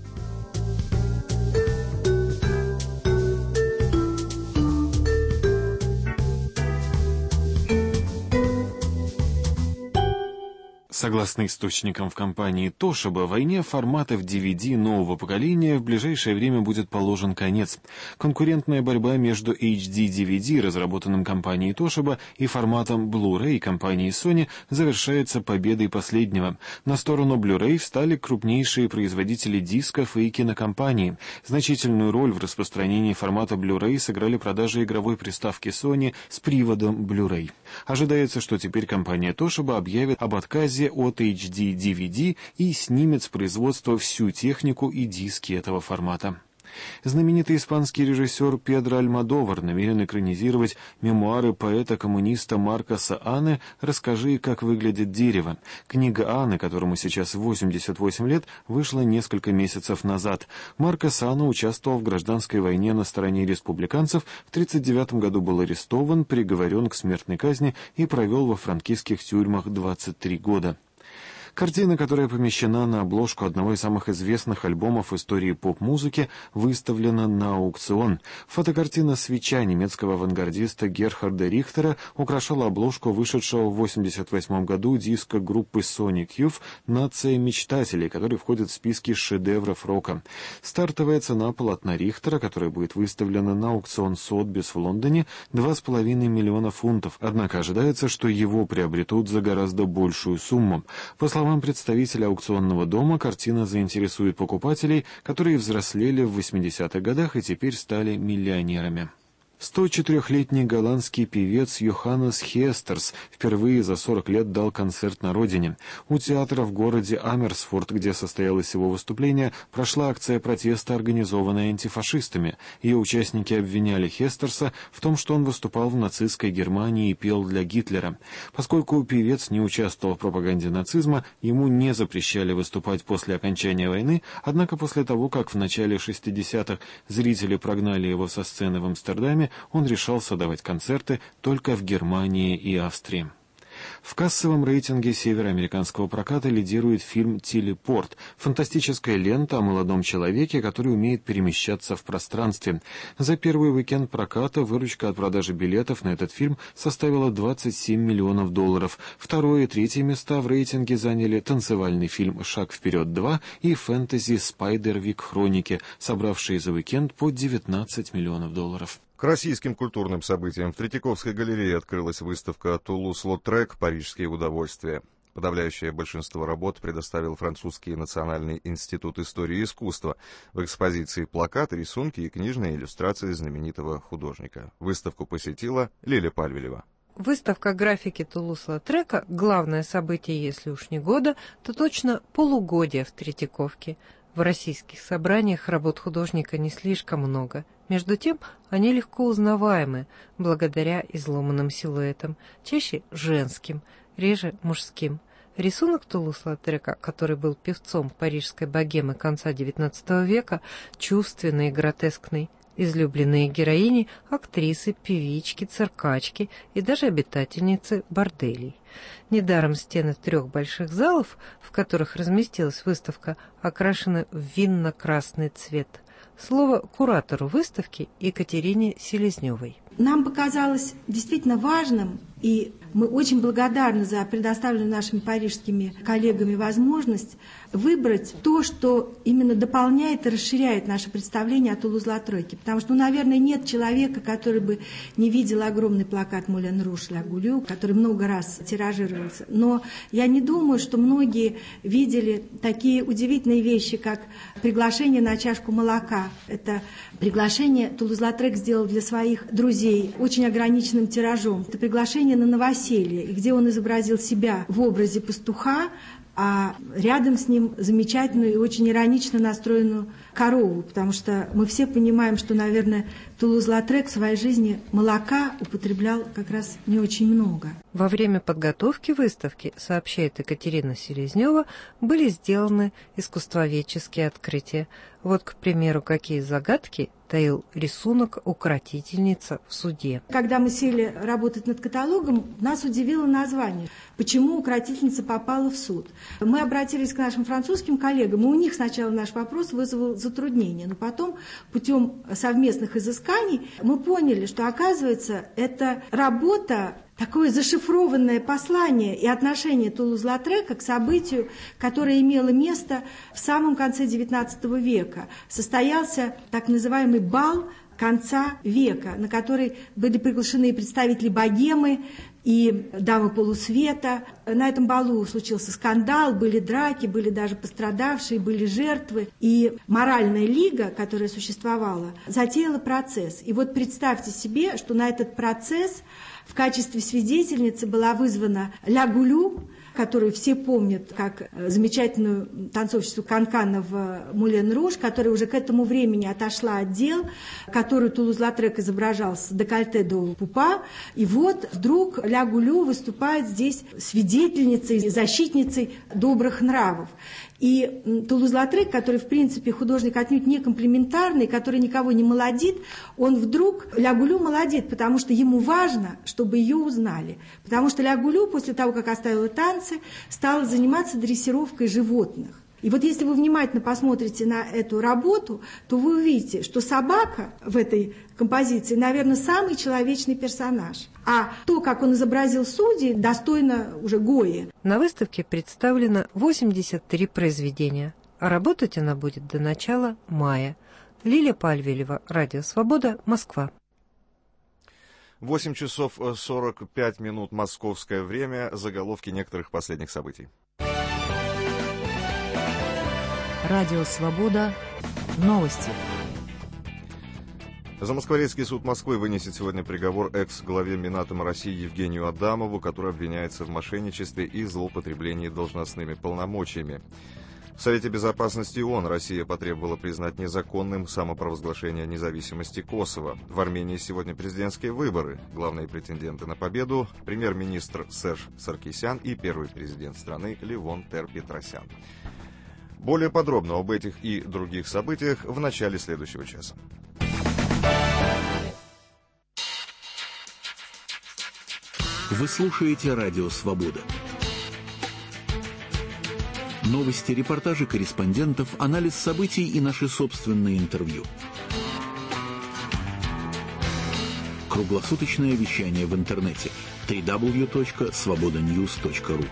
Согласно источникам в компании Toshiba, войне форматов ди ви ди нового поколения в ближайшее время будет положен конец. Конкурентная борьба между эйч ди ди ви ди, разработанным компанией Toshiba, и форматом Blu-ray компании Sony завершается победой последнего. На сторону Blu-ray встали крупнейшие производители дисков и кинокомпании. Значительную роль в распространении формата Blu-ray сыграли продажи игровой приставки Sony с приводом Blu-ray. Ожидается, что теперь компания Toshiba объявит об отказе от эйч ди ди ви ди и снимет с производства всю технику и диски этого формата. Знаменитый испанский режиссер Педро Альмодовар намерен экранизировать мемуары поэта-коммуниста Маркоса Аны «Расскажи, как выглядит дерево». Книга Аны, которому сейчас восемьдесят восемь лет, вышла несколько месяцев назад. Маркос Ана участвовал в гражданской войне на стороне республиканцев, в тридцать девятом году был арестован, приговорен к смертной казни и провел во франкистских тюрьмах двадцать три года. Картина, которая помещена на обложку одного из самых известных альбомов истории поп-музыки, выставлена на аукцион. Фотокартина «Свеча» немецкого авангардиста Герхарда Рихтера украшала обложку вышедшего в восемьдесят восьмом году диска группы Sonic Youth «Нация мечтателей», который входит в списки шедевров рока. Стартовая цена полотна Рихтера, которая будет выставлена на аукцион Сотбис в Лондоне, два с половиной миллиона фунтов. Однако ожидается, что его приобретут за гораздо большую сумму. По словам представителя аукционного дома, картина заинтересует покупателей, которые взрослели в восьмидесятых годах и теперь стали миллионерами. сто четырёхлетний голландский певец Йоханнес Хестерс впервые за сорок лет дал концерт на родине. У театра в городе Амерсфорд, где состоялось его выступление, прошла акция протеста, организованная антифашистами. Ее участники обвиняли Хестерса в том, что он выступал в нацистской Германии и пел для Гитлера. Поскольку певец не участвовал в пропаганде нацизма, ему не запрещали выступать после окончания войны, однако после того, как в начале шестидесятых зрители прогнали его со сцены в Амстердаме, он решался давать концерты только в Германии и Австрии. В кассовом рейтинге североамериканского проката лидирует фильм «Телепорт» — фантастическая лента о молодом человеке, который умеет перемещаться в пространстве. За первый уикенд проката выручка от продажи билетов на этот фильм составила двадцать семь миллионов долларов. Второе и третье места в рейтинге заняли танцевальный фильм «Шаг вперед два» и фэнтези «Спайдервик. Хроники», собравшие за уикенд по девятнадцать миллионов долларов. К российским культурным событиям в Третьяковской галерее открылась выставка «Тулус-Лотрек. Парижские удовольствия». Подавляющее большинство работ предоставил Французский национальный институт истории и искусства. В экспозиции плакаты, рисунки и книжные иллюстрации знаменитого художника. Выставку посетила Лиля Пальвелева. Выставка графики Тулус-Лотрека – главное событие, если уж не года, то точно полугодия в Третьяковке. В российских собраниях работ художника не слишком много. Между тем, они легко узнаваемы, благодаря изломанным силуэтам, чаще женским, реже мужским. Рисунок Тулус-Лотрека, который был певцом парижской богемы конца девятнадцатого века, чувственный и гротескный. Излюбленные героини – актрисы, певички, циркачки и даже обитательницы борделей. Недаром стены трех больших залов, в которых разместилась выставка, окрашены в винно-красный цвет. Слово куратору выставки Екатерине Селезневой. Нам показалось действительно важным, и мы очень благодарны за предоставленную нашими парижскими коллегами возможность выбрать то, что именно дополняет и расширяет наше представление о Тулуз-Лотреке. Потому что, ну, наверное, нет человека, который бы не видел огромный плакат «Мулен Руж ля Гулю», который много раз тиражировался. Но я не думаю, что многие видели такие удивительные вещи, как приглашение на чашку молока. Это приглашение Тулуз-Лотрек сделал для своих друзей очень ограниченным тиражом. Это приглашение на новоселье, где он изобразил себя в образе пастуха, а рядом с ним замечательную и очень иронично настроенную корову, потому что мы все понимаем, что, наверное, Тулуз-Лотрек в своей жизни молока употреблял как раз не очень много. Во время подготовки выставки, сообщает Екатерина Селезнева, были сделаны искусствоведческие открытия. Вот, к примеру, какие загадки таил рисунок «Укротительница в суде». Когда мы сели работать над каталогом, нас удивило название. Почему укротительница попала в суд? Мы обратились к нашим французским коллегам, и у них сначала наш вопрос вызвал затруднение. Но потом, путем совместных изысканий, мы поняли, что, оказывается, это работа, такое зашифрованное послание и отношение Тулуз-Лотрека к событию, которое имело место в самом конце девятнадцатого века. Состоялся так называемый бал конца века, на который были приглашены представители богемы и дамы полусвета. На этом балу случился скандал, были драки, были даже пострадавшие, были жертвы. И моральная лига, которая существовала, затеяла процесс. И вот представьте себе, что на этот процесс в качестве свидетельницы была вызвана Ля Гулю, которую все помнят как замечательную танцовщицу Канкана в «Мулен Руж», которая уже к этому времени отошла от дел, которую Тулуз-Лотрек изображал с декольте до пупа. И вот вдруг Ля Гулю выступает здесь свидетельницей, защитницей добрых нравов. И Тулуз-Лотрек, который, в принципе, художник отнюдь не комплиментарный, который никого не молодит, он вдруг Ля Гулю молодит, потому что ему важно, чтобы ее узнали. Потому что Ля Гулю, после того, как оставила танцы, администрация стала заниматься дрессировкой животных. И вот если вы внимательно посмотрите на эту работу, то вы увидите, что собака в этой композиции, наверное, самый человечный персонаж. А то, как он изобразил судей, достойно уже Гойи. На выставке представлено восемьдесят три произведения, а работать она будет до начала мая. Лилия Пальвелева, Радио Свобода, Москва. восемь часов сорок пять минут московское время. Заголовки некоторых последних событий. Радио Свобода. Новости. Замоскворецкий суд Москвы вынесет сегодня приговор экс-главе Минатома России Евгению Адамову, который обвиняется в мошенничестве и злоупотреблении должностными полномочиями. В Совете Безопасности ООН Россия потребовала признать незаконным самопровозглашение независимости Косово. В Армении сегодня президентские выборы. Главные претенденты на победу – премьер-министр Серж Саркисян и первый президент страны Левон Тер-Петросян. Более подробно об этих и других событиях в начале следующего часа. Вы слушаете Радио Свобода. Новости, репортажи корреспондентов, анализ событий и наши собственные интервью. Круглосуточное вещание в интернете дабл ю дабл ю дабл ю точка свобода ньюс точка ру.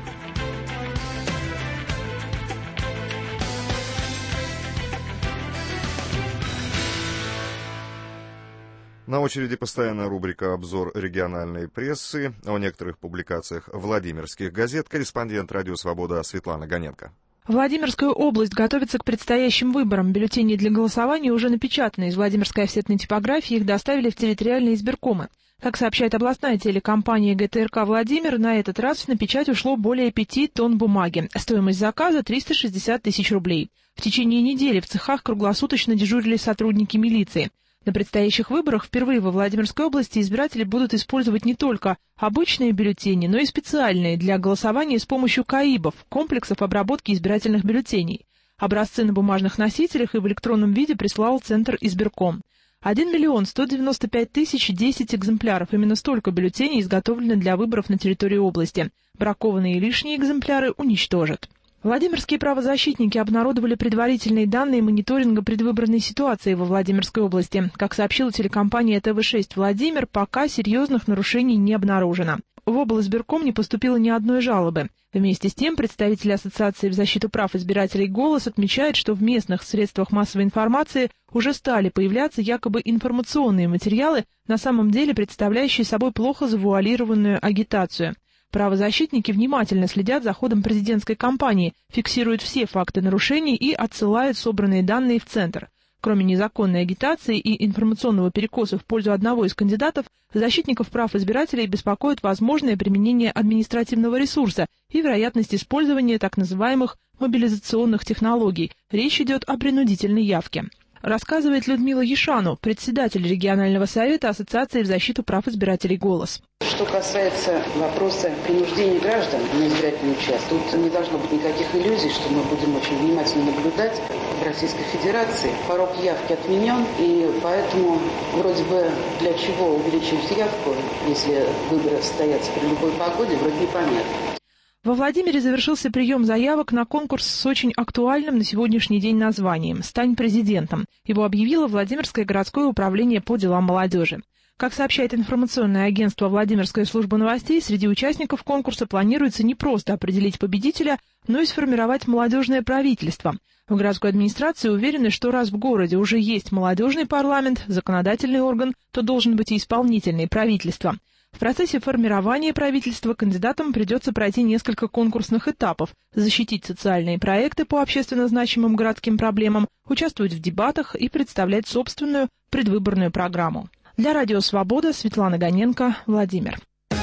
На очереди постоянная рубрика «Обзор региональной прессы». О некоторых публикациях владимирских газет корреспондент «Радио Свобода» Светлана Гоненко. Владимирская область готовится к предстоящим выборам. Бюллетени для голосования уже напечатаны. Из Владимирской офсетной типографии их доставили в территориальные избиркомы. Как сообщает областная телекомпания гэ тэ эр ка «Владимир», на этот раз на печать ушло более пяти тонн бумаги. Стоимость заказа – триста шестьдесят тысяч рублей. В течение недели в цехах круглосуточно дежурили сотрудники милиции. На предстоящих выборах впервые во Владимирской области избиратели будут использовать не только обычные бюллетени, но и специальные для голосования с помощью КАИБов, комплексов обработки избирательных бюллетеней. Образцы на бумажных носителях и в электронном виде прислал Центр избирком. один миллион сто девяносто пять тысяч десять экземпляров. Именно столько бюллетеней изготовлены для выборов на территории области. Бракованные и лишние экземпляры уничтожат. Владимирские правозащитники обнародовали предварительные данные мониторинга предвыборной ситуации во Владимирской области. Как сообщила телекомпания тэ вэ шесть «Владимир», пока серьезных нарушений не обнаружено. В облизбирком не поступило ни одной жалобы. Вместе с тем, представители Ассоциации в защиту прав избирателей «Голос» отмечают, что в местных средствах массовой информации уже стали появляться якобы информационные материалы, на самом деле представляющие собой плохо завуалированную агитацию. Правозащитники внимательно следят за ходом президентской кампании, фиксируют все факты нарушений и отсылают собранные данные в Центр. Кроме незаконной агитации и информационного перекоса в пользу одного из кандидатов, защитников прав избирателей беспокоит возможное применение административного ресурса и вероятность использования так называемых мобилизационных технологий. Речь идет о принудительной явке. Рассказывает Людмила Ешану, председатель регионального совета Ассоциации в защиту прав избирателей «Голос». Что касается вопроса принуждения граждан на избирательный участок, тут не должно быть никаких иллюзий, что мы будем очень внимательно наблюдать. В Российской Федерации порог явки отменен, и поэтому вроде бы для чего увеличивать явку, если выборы состоятся при любой погоде, вроде непонятно. Во Владимире завершился прием заявок на конкурс с очень актуальным на сегодняшний день названием «Стань президентом». Его объявило Владимирское городское управление по делам молодежи. Как сообщает информационное агентство «Владимирская служба новостей», среди участников конкурса планируется не просто определить победителя, но и сформировать молодежное правительство. В городской администрации уверены, что раз в городе уже есть молодежный парламент, законодательный орган, то должен быть и исполнительное правительство. В процессе формирования правительства кандидатам придется пройти несколько конкурсных этапов, защитить социальные проекты по общественно значимым городским проблемам, участвовать в дебатах и представлять собственную предвыборную программу. Для Радио Свобода Светлана Гоненко, Владимир.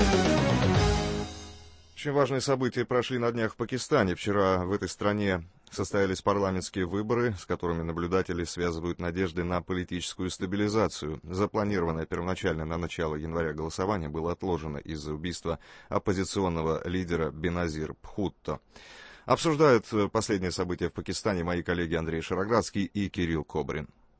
Очень важные события прошли на днях в Пакистане. Вчера в этой стране состоялись парламентские выборы, с которыми наблюдатели связывают надежды на политическую стабилизацию. Запланированное первоначально на начало января голосование было отложено из-за убийства оппозиционного лидера Беназир Бхутто. Обсуждают последние события в Пакистане мои коллеги Андрей Шароградский и Кирилл Кобрин.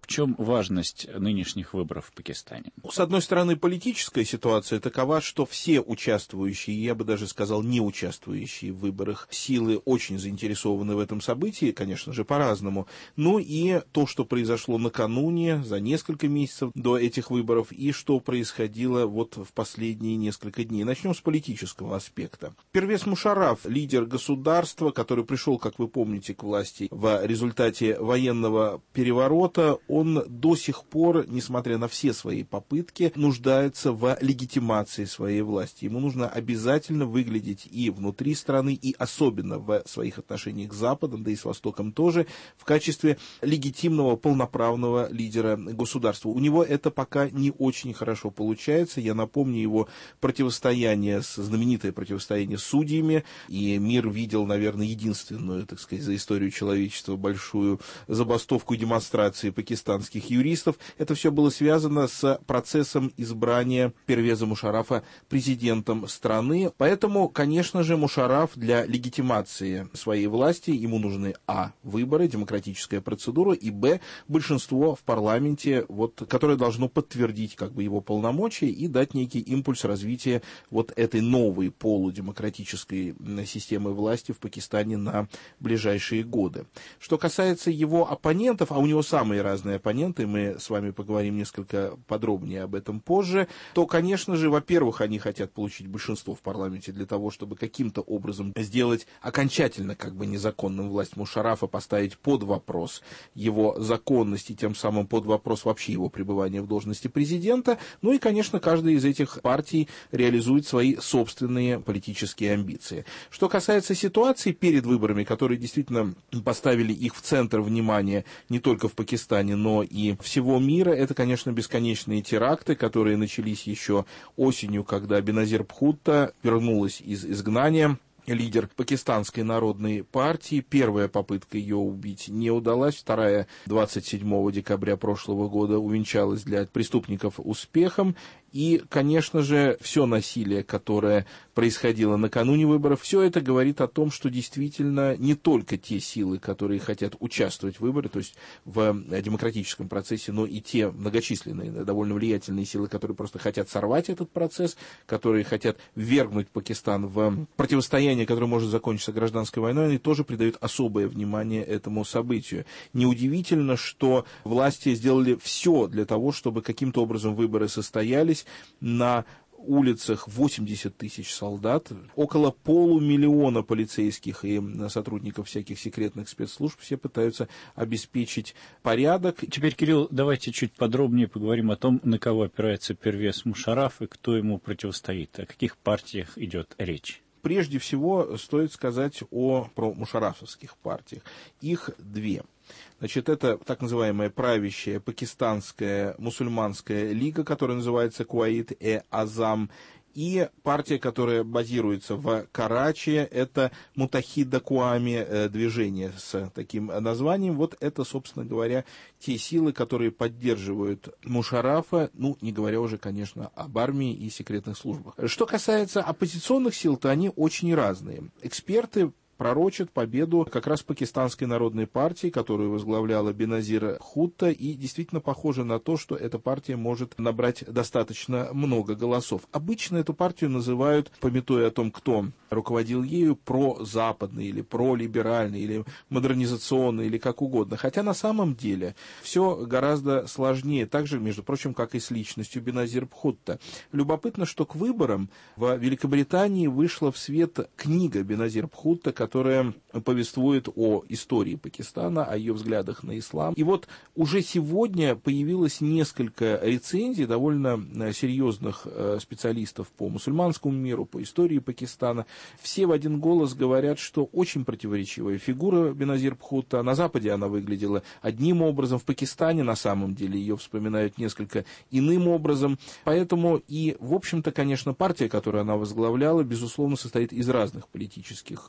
чем важность нынешних выборов в Пакистане? С одной стороны, политическая ситуация такова, что все участвующие, я бы даже сказал, не участвующие в выборах силы очень заинтересованы в этом событии, конечно же, по-разному. Ну и то, что произошло накануне, за несколько месяцев до этих выборов, и что происходило вот в последние несколько дней. Начнем с политического аспекта. Первез Мушарраф, лидер государства, который пришел, как вы помните, к власти в результате военного переворота, он до сих пор, несмотря на все свои попытки, нуждается в легитимации своей власти. Ему нужно обязательно выглядеть и внутри страны, и особенно в своих отношениях с Западом, да и с Востоком тоже, в качестве легитимного, полноправного лидера государства. У него это пока не очень хорошо получается. Я напомню его противостояние, с, знаменитое противостояние с судьями, и мир видел, наверное, единственную, так сказать, за историю человечества большую забастовку и демонстрации пакистанских юристов. Это все было связано с процессом избрания Первеза Мушаррафа президентом страны. Поэтому, конечно же, Мушарраф для легитимации своей власти, ему нужны а. выборы, демократическая процедура, и б. большинство в парламенте, вот, которое должно подтвердить как бы его полномочия и дать некий импульс развития вот этой новой полудемократической системы власти в Пакистане на ближайшие годы. Что касается его оппонентов, а у него самые разные оппоненты, мы с вами поговорим несколько подробнее об этом позже, то, конечно же, во-первых, они хотят получить большинство в парламенте для того, чтобы каким-то образом сделать окончательно как бы незаконным власть Мушаррафа, поставить под вопрос его законность и тем самым под вопрос вообще его пребывания в должности президента. Ну и, конечно, каждая из этих партий реализует свои собственные политические амбиции. Что касается ситуации перед выборами, которые действительно поставили их в центр внимания не только в Пакистане, но и всего мира, это, конечно, бесконечные теракты, которые начались еще осенью, когда Беназир Бхутто вернулась из изгнания. Лидер Пакистанской народной партии. Первая попытка ее убить не удалась, вторая двадцать седьмого декабря прошлого года увенчалась для преступников успехом. И, конечно же, все насилие, которое происходило накануне выборов, все это говорит о том, что действительно не только те силы, которые хотят участвовать в выборах, то есть в демократическом процессе, но и те многочисленные, довольно влиятельные силы, которые просто хотят сорвать этот процесс, которые хотят ввергнуть Пакистан в противостояние, которое может закончиться гражданской войной, они тоже придают особое внимание этому событию. Неудивительно, что власти сделали все для того, чтобы каким-то образом выборы состоялись. На улицах восемьдесят тысяч солдат, около полумиллиона полицейских и сотрудников всяких секретных спецслужб, все пытаются обеспечить порядок. Теперь, Кирилл, давайте чуть подробнее поговорим о том, на кого опирается Первез Мушарраф и кто ему противостоит, о каких партиях идет речь. Прежде всего, стоит сказать о про мушаррафовских партиях. Их две. Значит, это так называемая правящая пакистанская мусульманская лига, которая называется Куаит-э-Азам, и партия, которая базируется в Карачи, это Мутахида Куами, движение с таким названием. Вот это, собственно говоря, те силы, которые поддерживают Мушаррафа, ну, не говоря уже, конечно, об армии и секретных службах. Что касается оппозиционных сил, то они очень разные. Эксперты пророчат победу как раз Пакистанской народной партии, которую возглавляла Беназир Бхутто, и действительно похоже на то, что эта партия может набрать достаточно много голосов. Обычно эту партию называют, памятуя о том, кто руководил ею, прозападный или пролиберальный, или модернизационный, или как угодно. Хотя на самом деле все гораздо сложнее, так же, между прочим, как и с личностью Беназир Бхутто. Любопытно, что к выборам в Великобритании вышла в свет книга Беназир Бхутто, которая повествует о истории Пакистана, о ее взглядах на ислам. И вот уже сегодня появилось несколько рецензий довольно серьезных специалистов по мусульманскому миру, по истории Пакистана. Все в один голос говорят, что очень противоречивая фигура Беназир Бхутто. На Западе она выглядела одним образом, в Пакистане на самом деле ее вспоминают несколько иным образом. Поэтому и, в общем-то, конечно, партия, которую она возглавляла, безусловно, состоит из разных политических течений.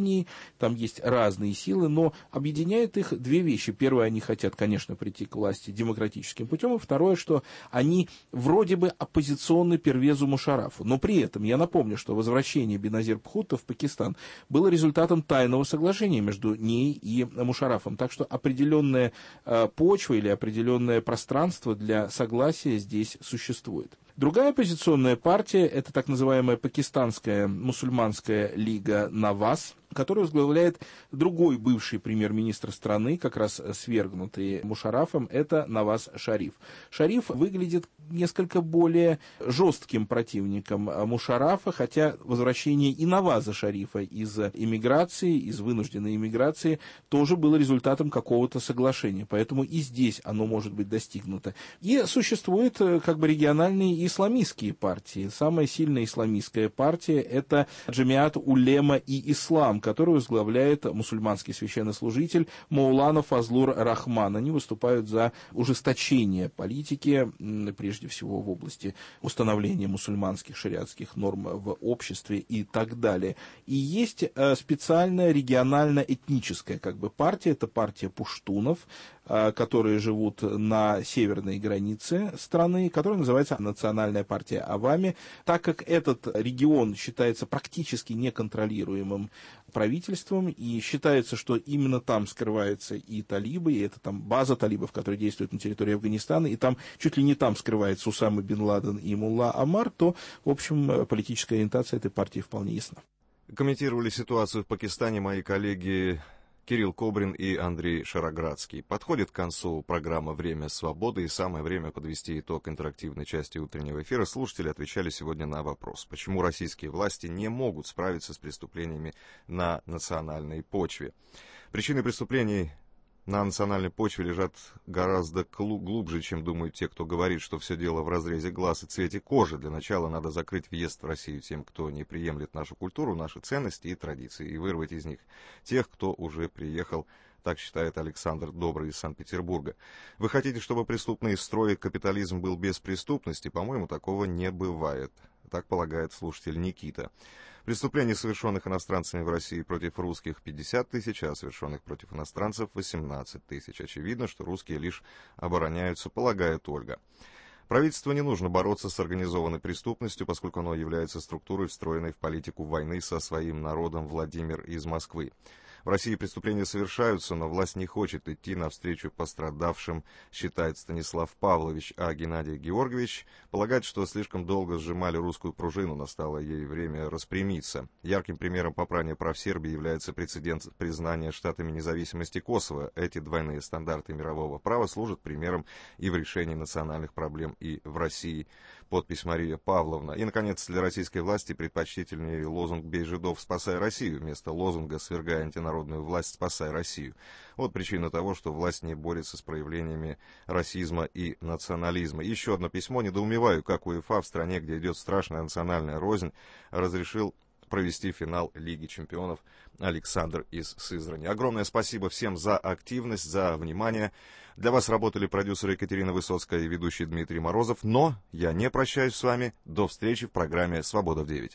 движений, там есть разные силы, но объединяет их две вещи. Первое, они хотят, конечно, прийти к власти демократическим путем, и второе, что они вроде бы оппозиционны Первезу Мушарафу. Но при этом я напомню, что возвращение Беназир Бхутто в Пакистан было результатом тайного соглашения между ней и Мушарафом. Так что определенная э, почва или определенное пространство для согласия здесь существует. Другая оппозиционная партия – это так называемая Пакистанская мусульманская лига Наваз, которую возглавляет другой бывший премьер-министр страны, как раз свергнутый Мушарафом, это Наваз Шариф. Шариф выглядит несколько более жестким противником Мушарафа, хотя возвращение и Наваза Шарифа из эмиграции, из вынужденной эмиграции, тоже было результатом какого-то соглашения, поэтому и здесь оно может быть достигнуто. И существуют как бы региональные исламистские партии. Самая сильная исламистская партия – это Джамиат Улема и Ислам, который возглавляет мусульманский священнослужитель Маулана Фазлур Рахман. Они выступают за ужесточение политики, прежде всего в области установления мусульманских шариатских норм в обществе и так далее. И есть специальная регионально-этническая как бы партия, это партия пуштунов, которые живут на северной границе страны, которая называется Национальная партия Авами. Так как этот регион считается практически неконтролируемым правительством, и считается, что именно там скрываются и талибы, и это там база талибов, которая действует на территории Афганистана, и там чуть ли не там скрывается Усама бен Ладен и Мулла Амар, то, в общем, политическая ориентация этой партии вполне ясна. Комментировали ситуацию в Пакистане мои коллеги Кирилл Кобрин и Андрей Шароградский. Подходит к концу программа «Время свободы», и самое время подвести итог интерактивной части утреннего эфира. Слушатели отвечали сегодня на вопрос, почему российские власти не могут справиться с преступлениями на национальной почве. Причины преступлений на национальной почве лежат гораздо глубже, чем думают те, кто говорит, что все дело в разрезе глаз и цвете кожи. Для начала надо закрыть въезд в Россию тем, кто не приемлет нашу культуру, наши ценности и традиции, и вырвать из них тех, кто уже приехал. Так считает Александр Добрый из Санкт-Петербурга. Вы хотите, чтобы преступный строй капитализм был без преступности? По-моему, такого не бывает. Так полагает слушатель Никита. Преступлений, совершенных иностранцами в России против русских, пятьдесят тысяч, а совершенных против иностранцев восемнадцать тысяч. Очевидно, что русские лишь обороняются, полагает Ольга. Правительству не нужно бороться с организованной преступностью, поскольку оно является структурой, встроенной в политику войны со своим народом. Владимир из Москвы. В России преступления совершаются, но власть не хочет идти навстречу пострадавшим, считает Станислав Павлович, а Геннадий Георгиевич полагает, что слишком долго сжимали русскую пружину, настало ей время распрямиться. Ярким примером попрания прав Сербии является прецедент признания штатами независимости Косово. Эти двойные стандарты мирового права служат примером и в решении национальных проблем и в России. Подпись Мария Павловна. И, наконец, для российской власти предпочтительнее лозунг «Бей жидов, спасай Россию» вместо лозунга «Свергай антинародную власть, спасай Россию». Вот причина того, что власть не борется с проявлениями расизма и национализма. Еще одно письмо. Недоумеваю, как УЕФА в стране, где идет страшная национальная рознь, разрешил провести финал Лиги чемпионов. Александр из Сызрани. Огромное спасибо всем за активность, за внимание. Для вас работали продюсеры Екатерина Высоцкая и ведущий Дмитрий Морозов. Но я не прощаюсь с вами. До встречи в программе «Свобода в девять».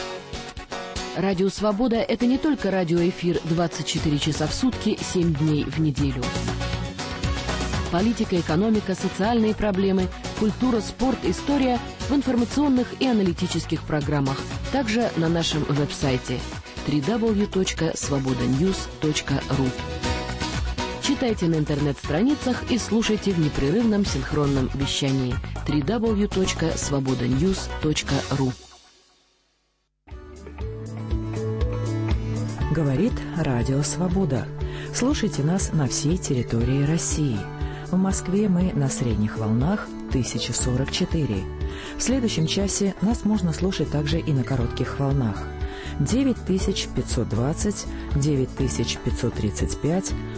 Радио «Свобода» — это не только радиоэфир двадцать четыре часа в сутки, семь дней в неделю. Политика, экономика, социальные проблемы, культура, спорт, история в информационных и аналитических программах. Также на нашем веб-сайте дабл ю дабл ю дабл ю точка свобода ньюс точка ру. Читайте на интернет-страницах и слушайте в непрерывном синхронном вещании дабл ю дабл ю дабл ю точка свобода ньюс точка ру. Говорит Радио Свобода. Слушайте нас на всей территории России. В Москве мы на средних волнах тысяча сорок четыре. В следующем часе нас можно слушать также и на коротких волнах. девять тысяч пятьсот двадцать, девять тысяч пятьсот тридцать пять,